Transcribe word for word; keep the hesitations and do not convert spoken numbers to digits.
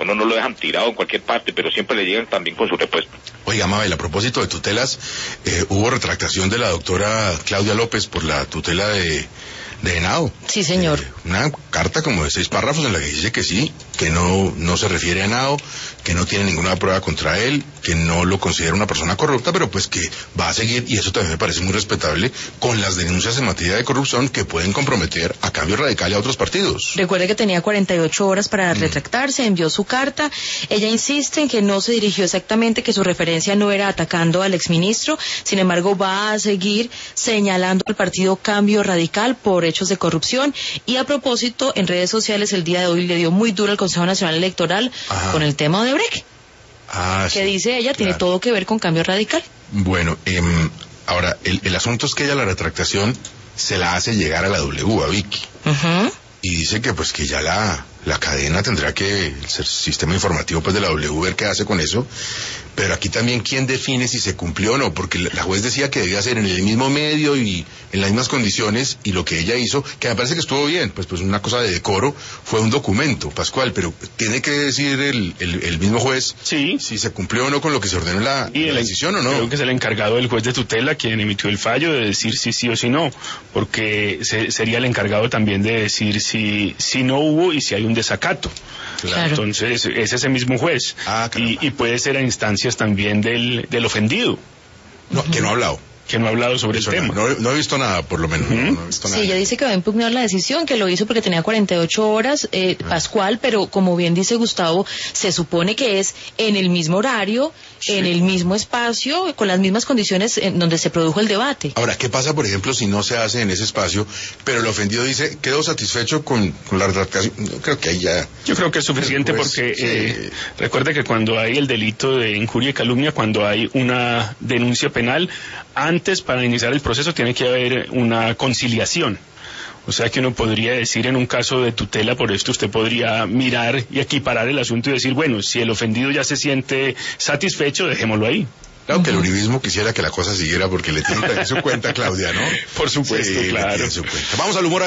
uno no lo dejan tirado en cualquier parte, pero siempre le llegan también con su repuesto. Oiga, Mabel, a propósito de tutelas, eh, hubo retractación de la doctora Claudia López por la tutela de, de Henao. Sí, señor. Eh, una carta como de seis párrafos en la que dice que sí, que no, no se refiere a Henao, que no tiene ninguna prueba contra él, que no lo considera una persona corrupta, pero pues que va a seguir, y eso también me parece muy respetable, con las denuncias en materia de corrupción que pueden comprometer a Cambio Radical y a otros partidos. Recuerde que tenía cuarenta y ocho horas para Mm. retractarse, envió su carta. Ella insiste en que no se dirigió exactamente, que su referencia no era atacando al exministro, sin embargo va a seguir señalando al partido Cambio Radical por hechos de corrupción. Y a propósito, en redes sociales el día de hoy le dio muy duro al Consejo Nacional Electoral Ajá. con el tema de Brecht, Ah, que sí, dice ella tiene claro. todo que ver con Cambio Radical. Bueno, eh, ahora, el, el asunto es que ella la retractación se la hace llegar a la W, a Vicky, Ujú. y dice que pues que ya la, la cadena tendrá que, el sistema informativo pues de la W, ver qué hace con eso, pero aquí también quién define si se cumplió o no, porque la juez decía que debía ser en el mismo medio y en las mismas condiciones, y lo que ella hizo, que me parece que estuvo bien, pues pues una cosa de decoro, fue un documento, Pascual, pero tiene que decir el, el, el mismo juez Sí. si se cumplió o no con lo que se ordenó en la, Y en el, la decisión o no. Creo que es el encargado del juez de tutela quien emitió el fallo de decir si sí o si no, porque se, sería el encargado también de decir si, si no hubo y si hay un desacato. Claro. Entonces es ese mismo juez. Ah, y, y puede ser a instancias también del, del ofendido, No, que no ha hablado. que no ha hablado sobre Eso el no, tema. no, no he visto nada, por lo menos. Ujú. no, no he visto Sí, nada. ella dice que va a impugnar la decisión, que lo hizo porque tenía cuarenta y ocho horas, eh, Pascual, pero como bien dice Gustavo, se supone que es en el mismo horario, Sí. en el mismo espacio, con las mismas condiciones en donde se produjo el debate. Ahora, ¿qué pasa, por ejemplo, si no se hace en ese espacio, pero el ofendido dice, quedó satisfecho con, con la retractación? Yo creo que ahí ya... Yo creo que es suficiente Pues, porque sí. eh, recuerde que cuando hay el delito de injuria y calumnia, cuando hay una denuncia penal, antes para iniciar el proceso tiene que haber una conciliación. O sea que uno podría decir en un caso de tutela por esto, usted podría mirar y equiparar el asunto y decir, bueno, si el ofendido ya se siente satisfecho, dejémoslo ahí. Claro que el uribismo quisiera que la cosa siguiera porque le tiene que dar su cuenta a Claudia, ¿no? Por supuesto, Sí, le claro. tiene su cuenta. Vamos al humor.